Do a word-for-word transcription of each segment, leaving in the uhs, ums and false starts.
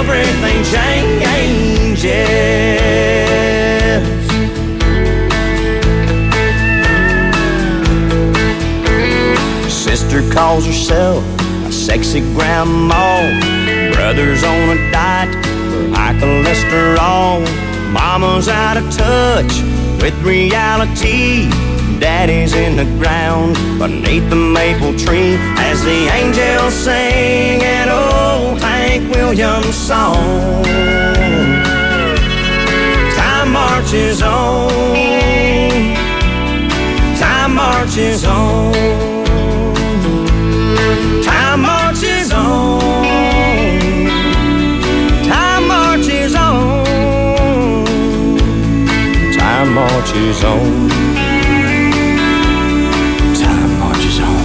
everything changes. Sister calls herself a sexy grandma. Brother's on a diet for high cholesterol. Mama's out of touch with reality. Daddy's in the ground beneath the maple tree as the angels sing an old Hank Williams song. Time marches on. Time marches on. Time marches on. Time marches on. Time marches on. Time marches on.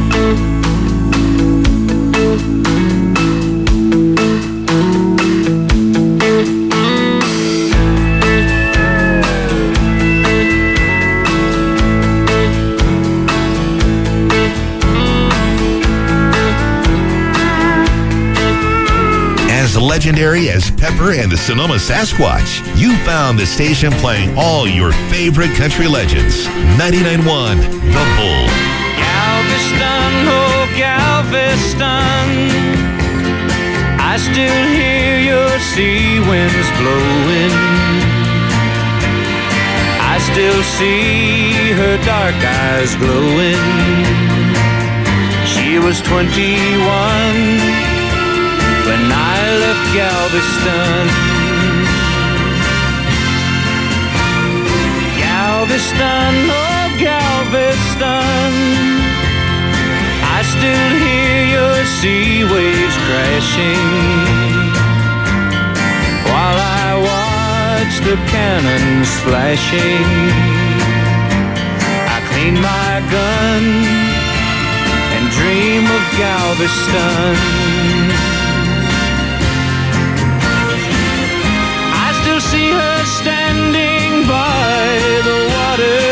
As legendary as Pepper and the Sonoma Sasquatch, you found the station playing all your favorite country legends. ninety-nine point one The Bull. Galveston, oh Galveston, I still hear your sea winds blowing. I still see her dark eyes glowing. She was twenty-one when I left Galveston. Galveston, oh Galveston, I still hear your sea waves crashing while I watch the cannons flashing. I clean my gun and dream of Galveston. See her standing by the water,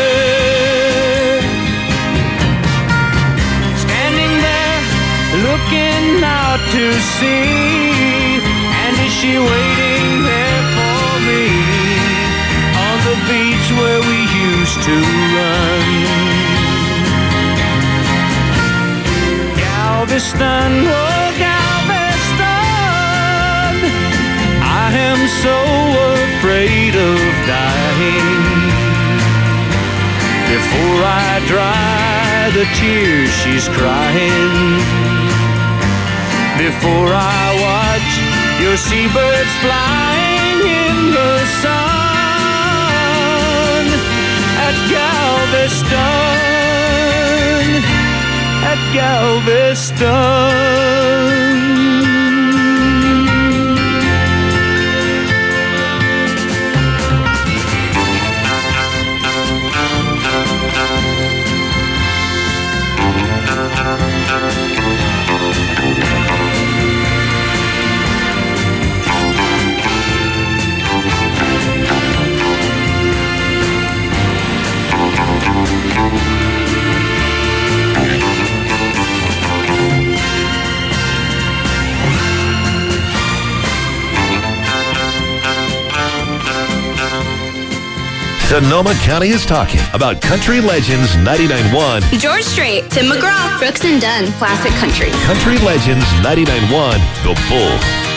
standing there looking out to sea. And is she waiting there for me on the beach where we used to run? Galveston, oh Galveston, I am so afraid of dying before I dry the tears she's crying, before I watch your seabirds flying in the sun. At Galveston, at Galveston. Sonoma County is talking about Country Legends ninety-nine point one. George Strait, Tim McGraw, Brooks and Dunn, Classic Country. Country Legends ninety-nine point one, The Bull.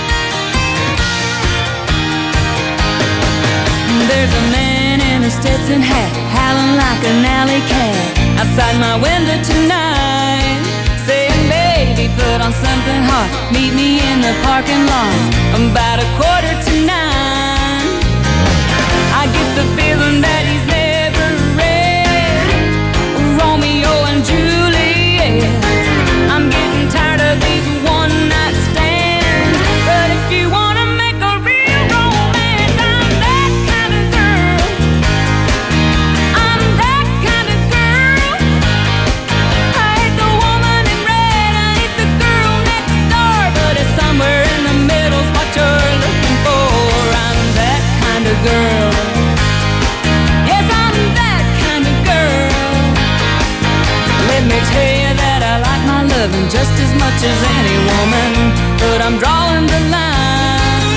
There's a man in a Stetson hat, howling like an alley cat, outside my window tonight, saying, baby, put on something hot, meet me in the parking lot, about a quarter to nine. I get the feeling that he's never read Romeo and Juliet. I'm getting tired of these one-night stands, but if you want to make a real romance, I'm that kind of girl. I'm that kind of girl. I hate the woman in red, I hate the girl next door, but it's somewhere in the middle's what you're looking for. I'm that kind of girl. Yes, I'm that kind of girl. Let me tell you that I like my loving just as much as any woman, but I'm drawing the line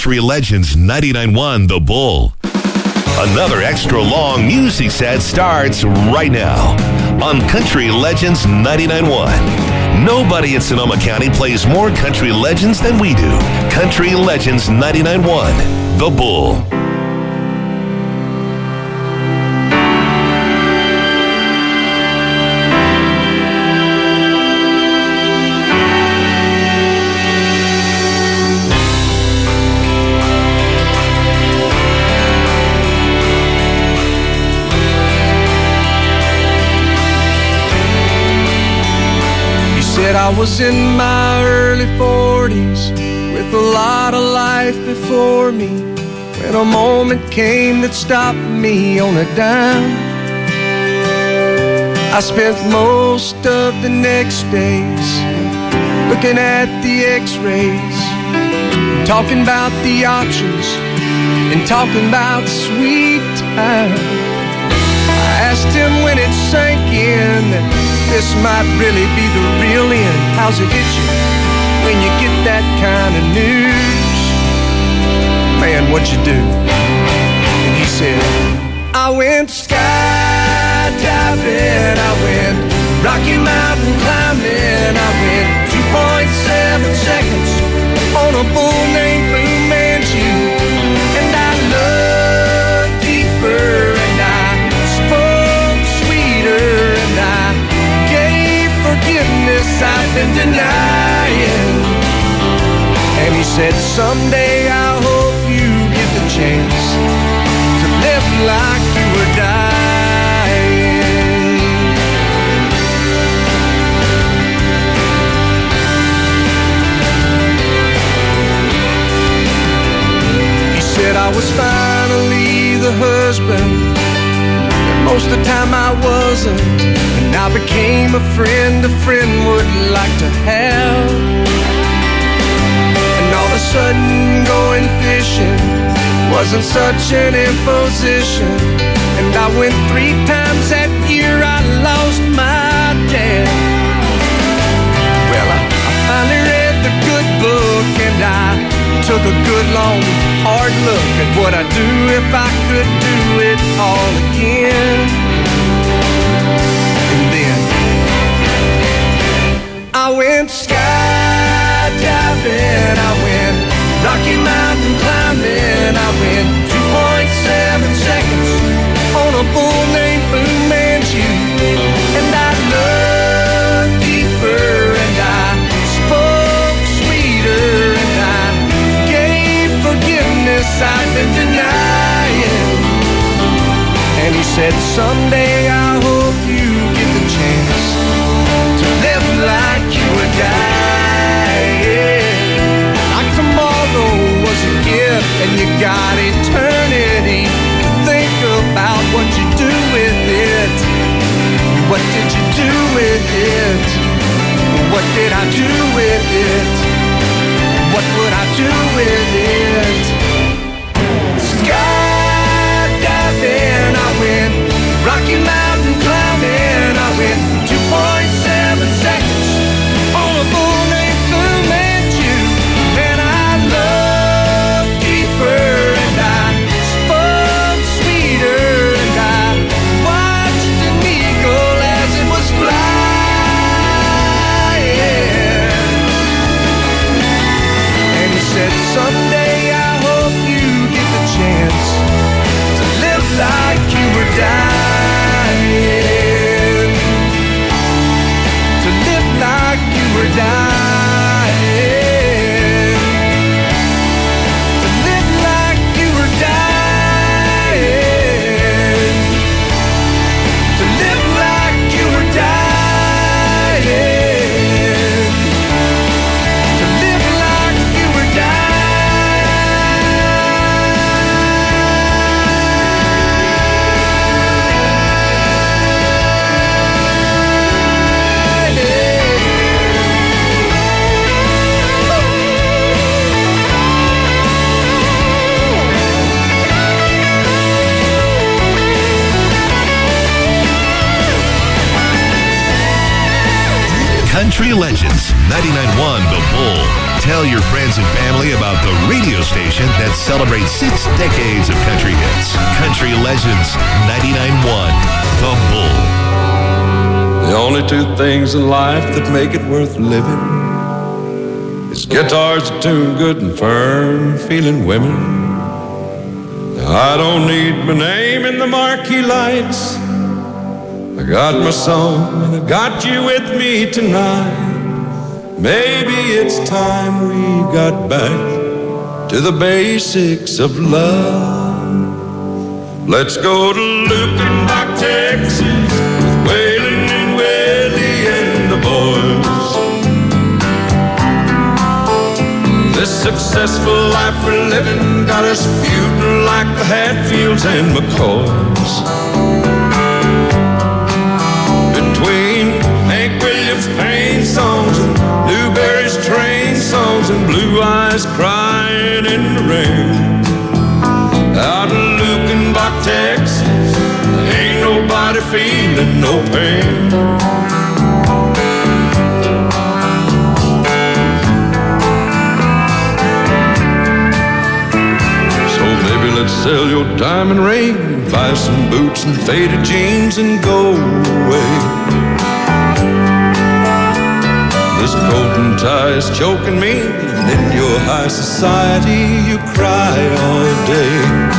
Country Legends ninety-nine point one The Bull. Another extra long music set starts right now on Country Legends ninety-nine point one. Nobody in Sonoma County plays more country legends than we do. Country Legends ninety-nine point one The Bull. I was in my early forties with a lot of life before me when a moment came that stopped me on a dime. I spent most of the next days looking at the x-rays, talking about the options and talking about the sweet time. I asked him when it sank in that this might really be the real end. How's it hit you when you get that kind of news? Man, what'd you do? And he said, I went skydiving, I went Rocky Mountain climbing, I went two point seven seconds on a bull named Fu Manchu. And I looked deeper and I spoke sweeter and I forgiveness I've been denying. And he said, someday I hope you get the chance to live like you were dying. He said I was finally the husband that most of the time I wasn't. And I became a friend a friend would like to have. And all of a sudden going fishing wasn't such an imposition. And I went three times that year, I lost my dad. Well, I, I finally read the good book and I took a good long hard look at what I'd do if I could do it all again. I went skydiving, I went Rocky Mountain climbing, I went two point seven seconds on a bull named Fu Manchu. And I looked deeper and I spoke sweeter and I gave forgiveness I've been denying. And he said, someday I hope you get the chance to live like you were dying. Like tomorrow was a gift and you got eternity to think about what you do with it. What did you do with it? What did I do with it? What would I do with it? Skydiving, I went Rocky Mountain climbing, I went two point seven seconds on a bull named Fu Manchu. And I looked deeper and I spoke sweeter and I watched an eagle as it was flying. And he said, someday I hope you get the chance to live like you were dying. To live like you were dying. To live like you were dying. To live like you were dying. To live like you were Country Legends ninety-nine point one The Bull. Tell your friends and family about the radio station that celebrates six decades of country hits. Country Legends ninety-nine point one, The Bull. The only two things in life that make it worth living is guitars that tune good and firm feeling women. Now, I don't need my name in the marquee lights. I got my song and I got you with me tonight. Maybe it's time we got back to the basics of love. Let's go to Lukenbach, Texas, with Waylon and Willie and the boys. This successful life we're living got us feuding like the Hatfields and McCoys. Between Hank Williams' pain songs and Newberry's train songs and Blue Eyes crying in the rain. Out in Lukenbach, Texas, ain't nobody feeling no pain. So baby, let's sell your diamond ring, buy some boots and faded jeans and go away. This coat and tie is choking me, and in your high society you cry all day.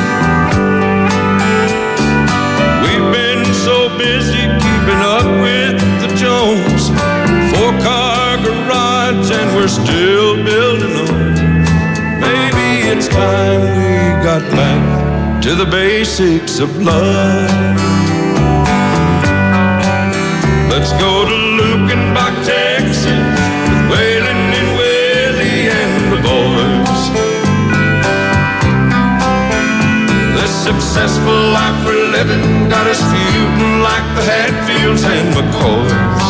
We've been so busy keeping up with the Jones, four-car garage and we're still building on. Maybe it's time we got back to the basics of love. Let's go to Lukenbach, Texas, with Waylon and Willie and the boys. This successful life we're living got us feuding like the Hatfields and McCoys.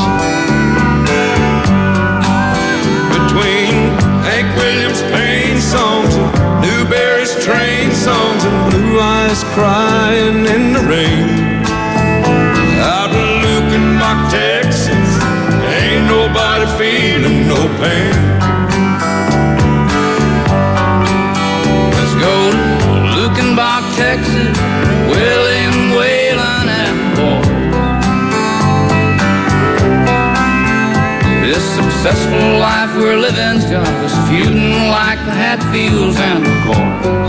Between Hank Williams' pain songs and Newberry's train songs and Blue Eyes crying in the rain. Out in Lukenbach, Texas, ain't nobody feeling no pain. Let's go to Lukenbach, Texas, Willie and Waylon and boy. This successful life we're living's got us feuding like the Hatfields and McCoys.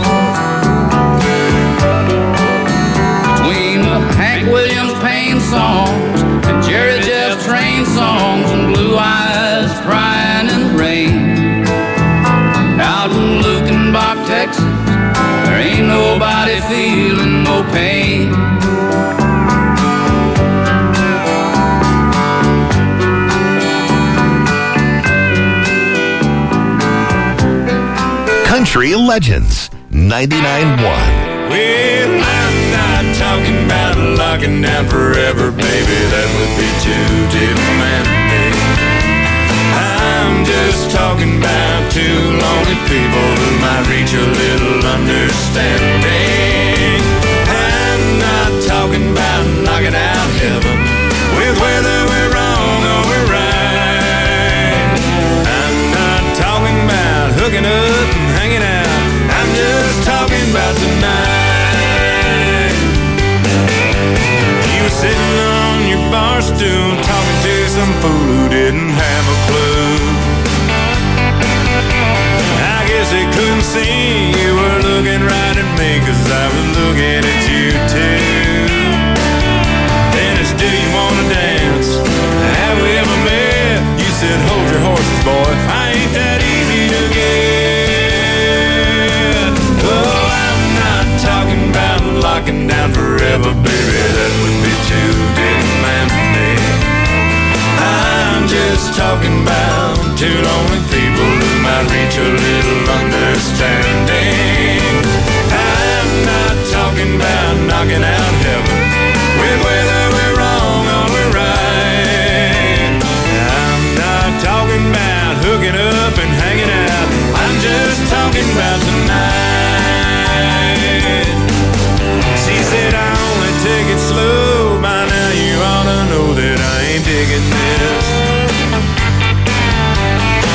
Between the Hank Williams pain songs and Jerry Jeff train songs and Blue Eyes crying in the rain. Out in Lukenbach, Texas, there ain't nobody feeling no pain. Country Legends ninety-nine point one. Well, I'm not talking about locking down forever, baby. That would be too demanding. I'm just talking about two lonely people who might reach a little understanding. I'm not talking about knocking out heaven with whether we're wrong or we're right. I'm not talking about hooking up and hanging out. I'm just talking about tonight. You were sitting on your bar stool talking to some fool who didn't have a clue. I guess they couldn't see you were looking right at me, 'cause I was looking at you too. Dennis, do you wanna dance? Have we ever met? You said hold your horses, boy, I ain't that easy to get. Oh, I'm not talking about locking down forever, baby, that would be too demanding. I'm just talking about two lonely people who might reach a little understanding. I'm not talking about knocking out heaven with whether we're wrong or we're right. I'm not talking about hooking up and hanging out. I'm just talking about tonight. She said I only take it slow. By now you ought to know that I ain't digging this.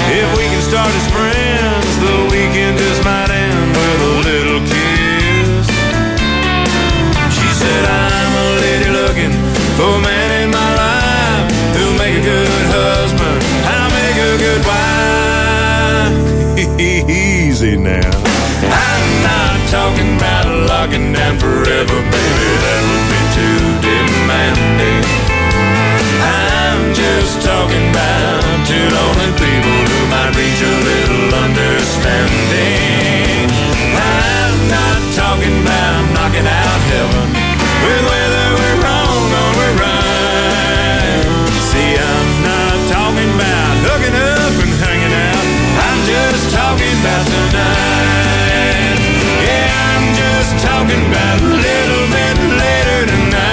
now. I'm not talking about locking down forever, baby, that would be too demanding. I'm just talking about two lonely people who might reach a little understanding. I'm not talking about knocking out heaven with whether we're wrong or we're right. See, I'm not talking about hooking up and hanging out. I'm just talking about tonight. Yeah, I'm just talking about a little bit later tonight.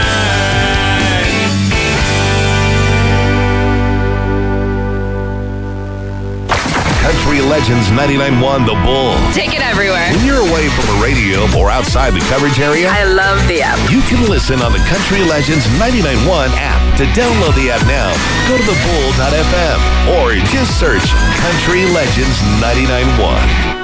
Country Legends ninety-nine point one The Bull. Take it everywhere. When you're away from a radio or outside the coverage area, I love the app. you can listen on the Country Legends ninety-nine point one app. To download the app now, go to the bull dot f m or just search Country Legends ninety-nine point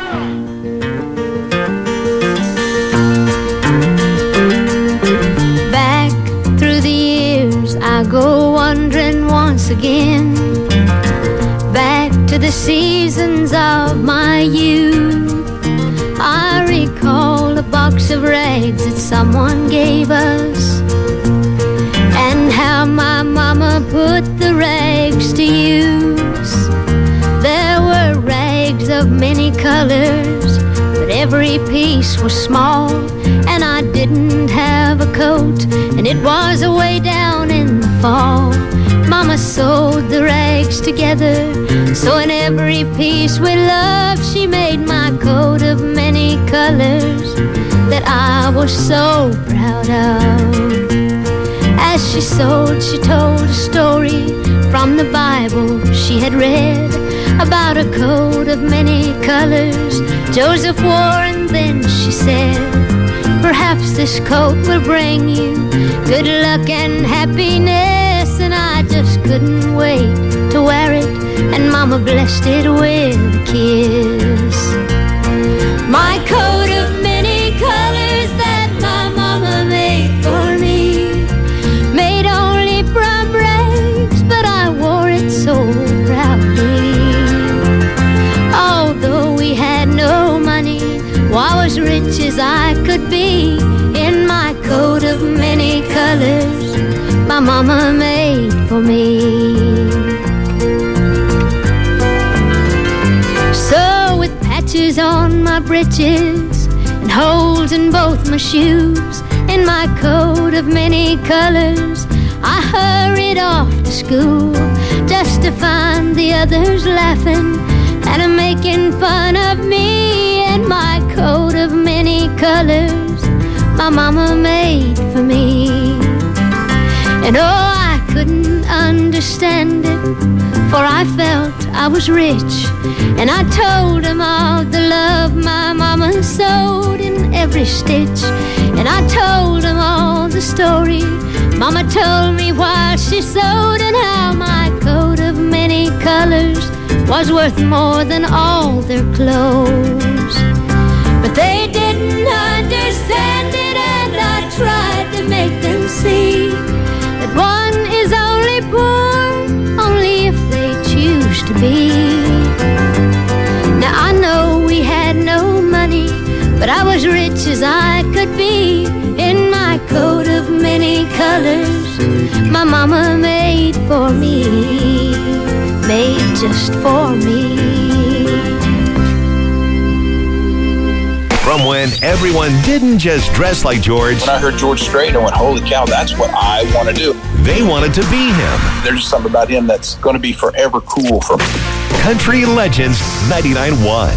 one. Back through the years, I go wandering once again. Back to the seasons of my youth. I recall a box of rags that someone gave us, and how my mama put the rags to use. There were rags of many colors, but every piece was small, and I didn't have a coat, and it was away down in the fall. Mama sewed the rags together, so in every piece with love she made my coat of many colors that I was so proud of. As she sewed, she told a story from the Bible she had read about a coat of many colors Joseph wore, and then she said, perhaps this coat will bring you good luck and happiness. And I just couldn't wait to wear it, and Mama blessed it with a kiss. My coat of many colors that my Mama made for me, made only from rags, but I wore it so proudly. Although we had no money, well, I was rich as I could be in my coat of many colors my Mama made for me. So with patches on my breeches and holes in both my shoes, in my coat of many colors, I hurried off to school, just to find the others laughing and making fun of me and my coat of many colors my Mama made for me. And oh, I couldn't understand it, for I felt I was rich, and I told them all the love my Mama sewed in every stitch. And I told them all the story Mama told me while she sewed, and how my coat of many colors was worth more than all their clothes. But they didn't understand it, and I tried to make them see that one is only poor only if they choose to be. Now I know we had no money, but I was rich as I could be in my coat of many colors my Mama made for me, made just for me. From when everyone didn't just dress like George. When I heard George Strait, I went, holy cow, that's what I want to do. They wanted to be him. There's just something about him that's going to be forever cool for me. Country Legends ninety-nine point one.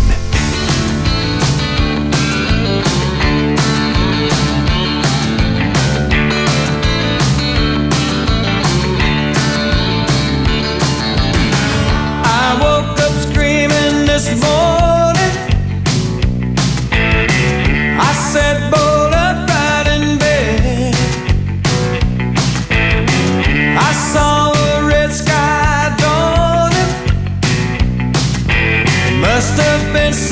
Must have been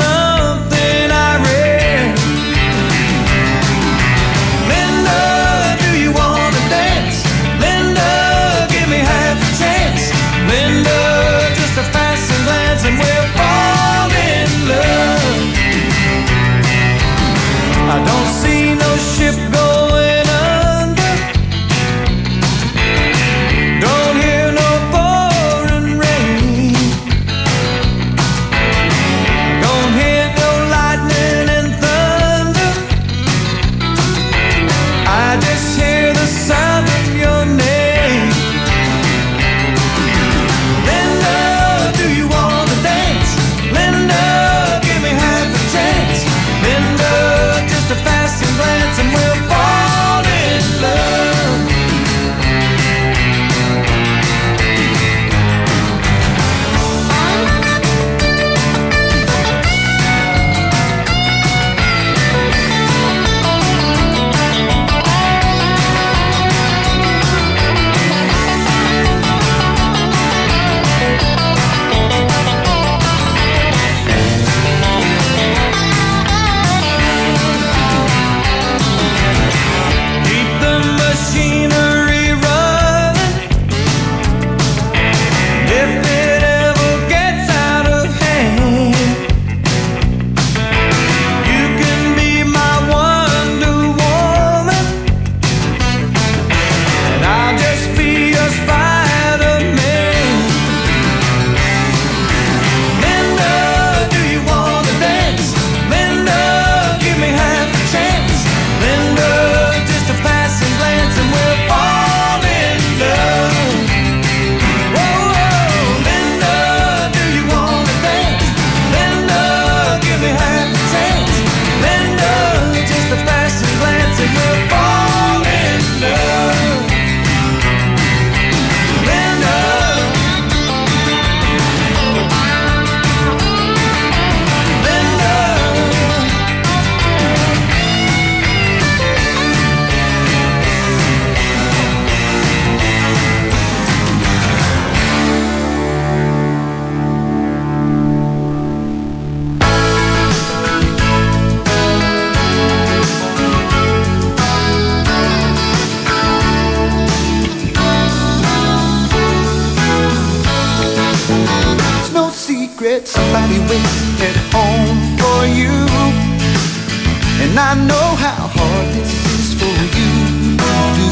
said somebody waits at home for you. And I know how hard this is for you to do.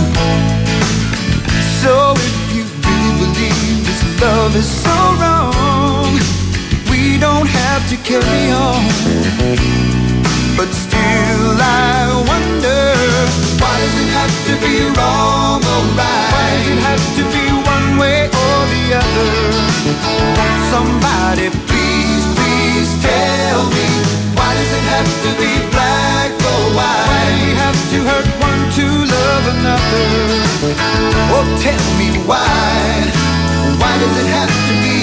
So if you really believe this love is so wrong, we don't have to carry on. But still I wonder, why does it have to be wrong or right? Why does it have to be one way or the other? Won't somebody please, please tell me, why does it have to be black or white? Why do we have to hurt one to love another? Oh, tell me why, why does it have to be?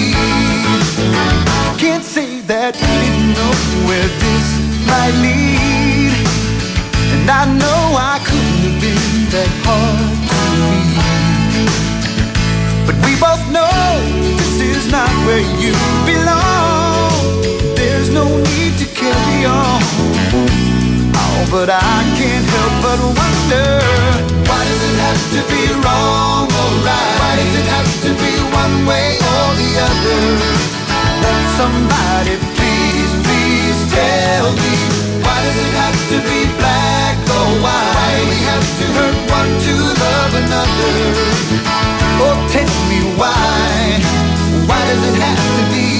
Can't say that we didn't know where this might lead, and I know I couldn't have been that hard to read. But we both know this is not where you belong. There's no need to carry on. Oh, but I can't help but wonder, why does it have to be wrong or right? Why does it have to be one way or the other? Won't somebody please, please tell me, why does it have to be black or white? Why do we have to hurt one to love another? Oh, tell me why, why does it have to be?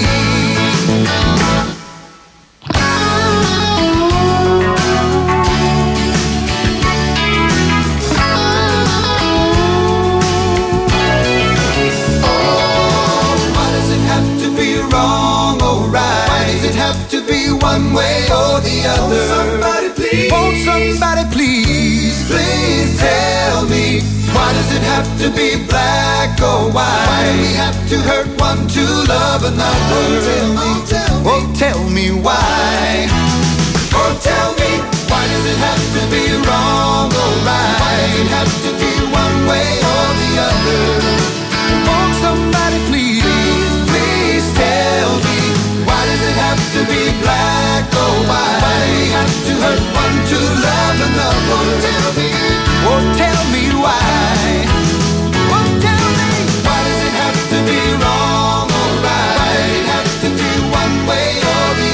To be one way or the other. Won't somebody please, won't somebody please, please tell me, why does it have to be black or white? Why do we have to hurt one to love another? Oh, tell me, oh, tell me, oh, tell me why. Oh, tell me, why does it have to be wrong or right? Why does it have to be one way or the other? Won't somebody please, please tell me, why does it have to be black or white? Why do we have to hurt one to love another? Oh, tell me, oh, tell me why. Oh, tell me, why does it have to be wrong or right? Why does it have to be one way or the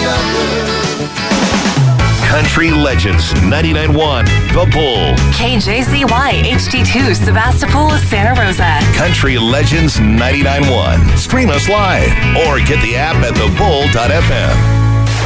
other? Country Legends ninety-nine point one, The Bull. K J Z Y H D two, Sebastopol, Santa Rosa. Country Legends ninety-nine point one. Stream us live or get the app at the bull dot f m.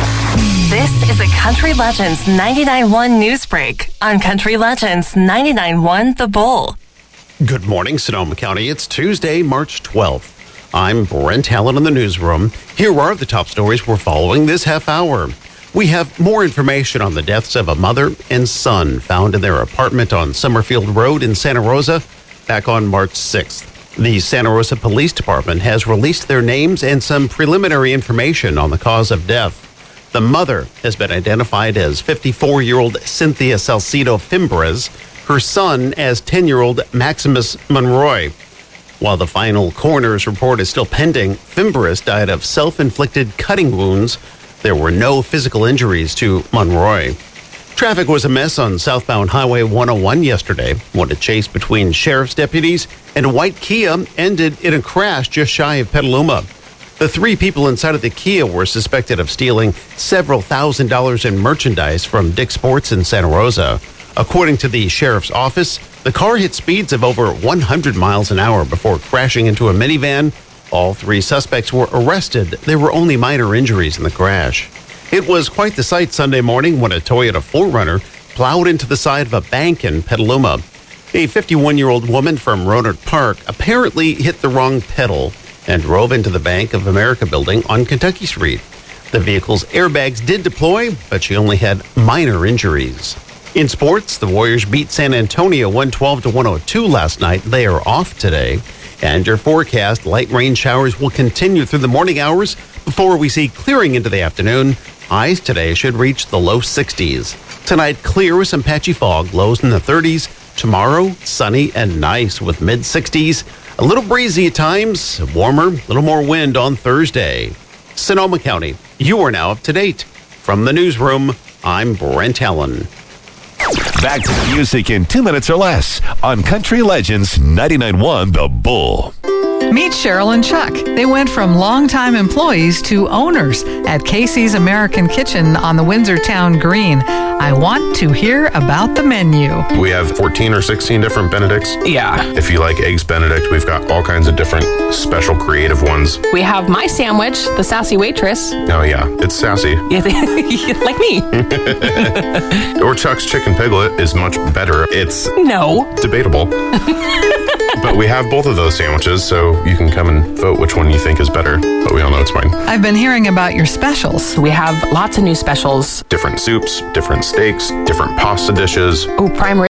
This is a Country Legends ninety-nine point one news break on Country Legends ninety-nine point one The Bull. Good morning, Sonoma County. It's Tuesday, March twelfth. I'm Brent Allen in the newsroom. Here are the top stories we're following this half hour. We have more information on the deaths of a mother and son found in their apartment on Summerfield Road in Santa Rosa back on March sixth. The Santa Rosa Police Department has released their names and some preliminary information on the cause of death. The mother has been identified as fifty-four-year-old Cynthia Salcido Fimbres, her son as ten-year-old Maximus Monroy. While the final coroner's report is still pending, Fimbres died of self-inflicted cutting wounds. There were no physical injuries to Monroy. Traffic was a mess on southbound Highway one oh one yesterday when a chase between sheriff's deputies and a white Kia ended in a crash just shy of Petaluma. The three people inside of the Kia were suspected of stealing several thousand dollars in merchandise from Dick's Sports in Santa Rosa. According to the sheriff's office, the car hit speeds of over one hundred miles an hour before crashing into a minivan. All three suspects were arrested. There were only minor injuries in the crash. It was quite the sight Sunday morning when a Toyota four runner plowed into the side of a bank in Petaluma. A fifty-one-year-old woman from Rohnert Park apparently hit the wrong pedal and drove into the Bank of America building on Kentucky Street. The vehicle's airbags did deploy, but she only had minor injuries. In sports, the Warriors beat San Antonio one twelve to one oh two last night. They are off today. And your forecast, light rain showers will continue through the morning hours before we see clearing into the afternoon. Highs today should reach the low sixties. Tonight, clear with some patchy fog, lows in the thirties. Tomorrow, sunny and nice with mid-sixties. A little breezy at times, warmer, a little more wind on Thursday. Sonoma County, you are now up to date. From the newsroom, I'm Brent Allen. Back to music in two minutes or less on Country Legends ninety-nine point one The Bull. Meet Cheryl and Chuck. They went from longtime employees to owners at Casey's American Kitchen on the Windsor Town Green. I want to hear about the menu. We have fourteen or sixteen different Benedicts. Yeah. If you like Eggs Benedict, we've got all kinds of different special creative ones. We have my sandwich, the Sassy Waitress. Oh, yeah. It's sassy. Like me. Or Chuck's Chicken Piglet is much better. It's no debatable. But we have both of those sandwiches, so you can come and vote which one you think is better. But we all know it's mine. I've been hearing about your specials. We have lots of new specials. Different soups, different steaks, different pasta dishes. Oh, prime